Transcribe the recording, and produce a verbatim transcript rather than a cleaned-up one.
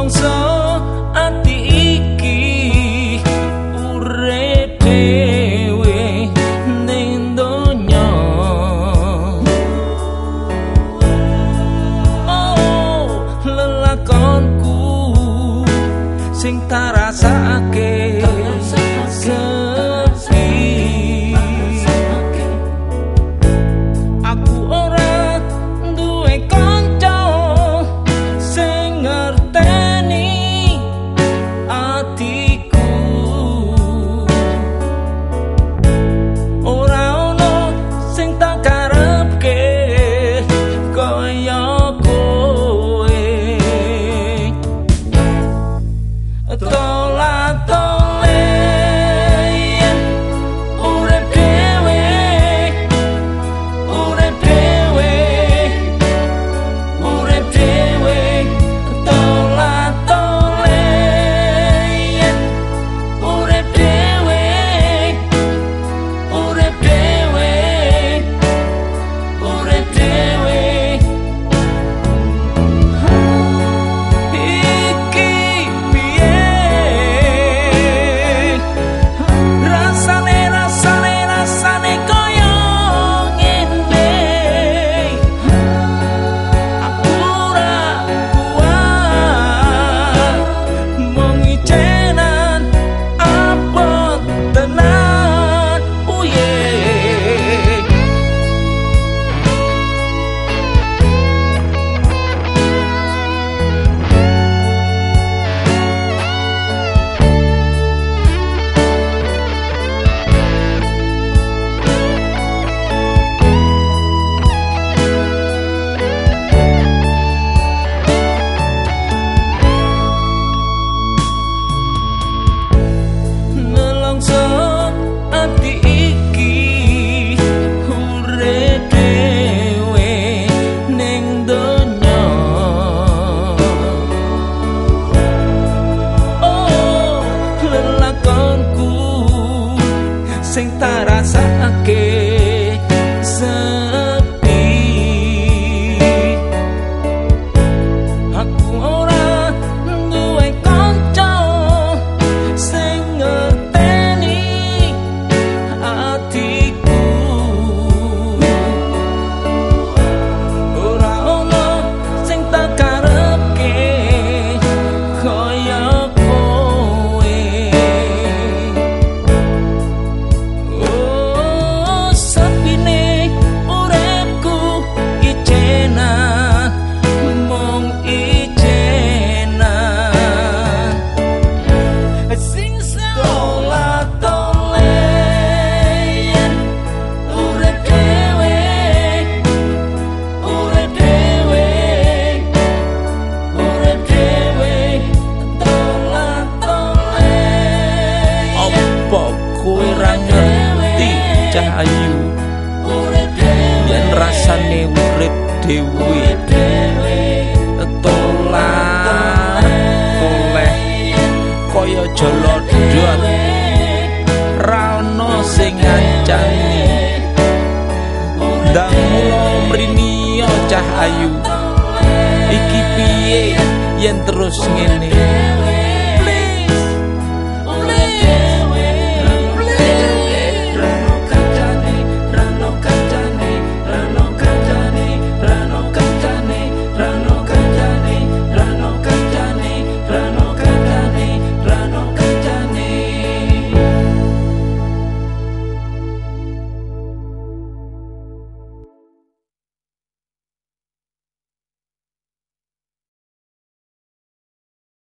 nelongso ati iki urip dhewe ning donya. Oh lelakonku sing tak rasake sepi, aku ora duwe kanca sing ngerteni atiku, ora ono sing tak karepke kaya kowe. Tola-tole yen urip dhewe, urip dhewe, urip dhewe. Tola-tole yen urip dhewe, urip dhewe, urip dhewe. Iki piye rasane, rasane, rasane kaya ngene. Aku ora kuat mung ijenan abot tenan. Oh yeah. Nelongso ati iki urip dhewe ning donya. Oh lelakonku sing tak rasake sepi, aku ora duwe kanca sing ngerteni atiku, ora ono sing tak karepke kaya kowe. Oh sepine uripku ijenan, mung ijenan. Sing tola-tole yen urip dhewe, urip dhewe, urip dhewe. Tola-tole opo kowe ra ngerti Cahayu yen rasane urip dhewe. Tola-tole kaya jolodot ra ono sing ngancani. Ndang mula mrini Cahayu iki piye yen terus ngene.